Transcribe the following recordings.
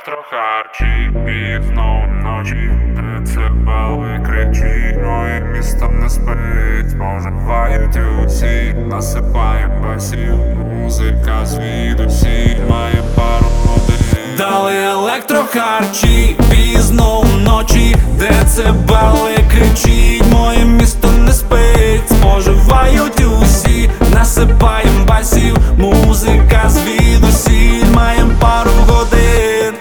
електрохарчі, пізно вночі, децибели кричить, моє місто не спить, споживають усі, насипаєм басів, музика звідусіль має пару годин. Дали електрохарчі, пізно вночі, децибели кричить, моє місто не спить, споживають усі, насипаєм басів, музика звідусіль, маєм пару годин.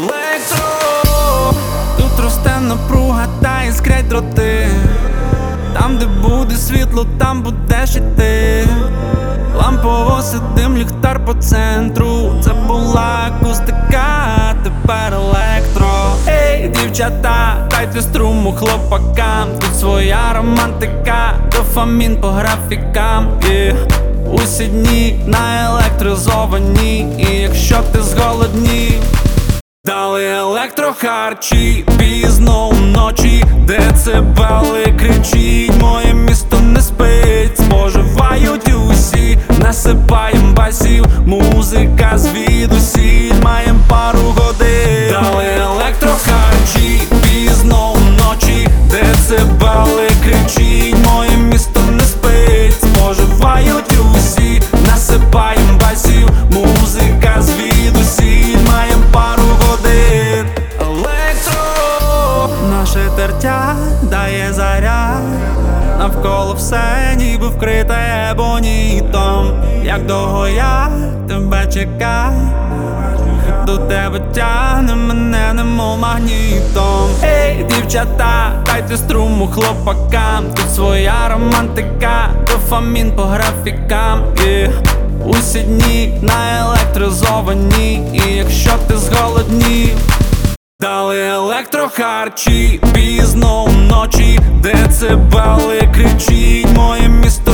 Електро, тут росте напруга та іскрять дроти. Там, де буде світло, там будеш іти. Лампово сидим, ліхтар по центру. Це була акустика, тепер електро. Ей, дівчата, дайте струму хлопакам. Тут своя романтика, дофамін по графікам. Усі дні наелектризовані, і якщо ти зголоднів, дали електрохарчі, пізно вночі, децибели кричить, моє місто не спить, споживають усі, насипаєм басів, музика звідусіль, маєм пару годин. Дали електрохарчі, пізно вночі, децибели кричить, моє місто не спить, споживають усі, насипаєм басів, музика звідусіль, маєм пару годин. Електро, наше тертя дає заряд, навколо все ніби вкрите ебонітом. Як довго я тебе чекаю, до тебе тягне мене немов магнітом. Ей, дівчата, дайте струму хлопакам. Тут своя романтика, дофамін по графікам. Усі дні наелектризовані, і якщо ти зголоднів, дали електрохарчі, пізно вночі, децибели кричить, моє місто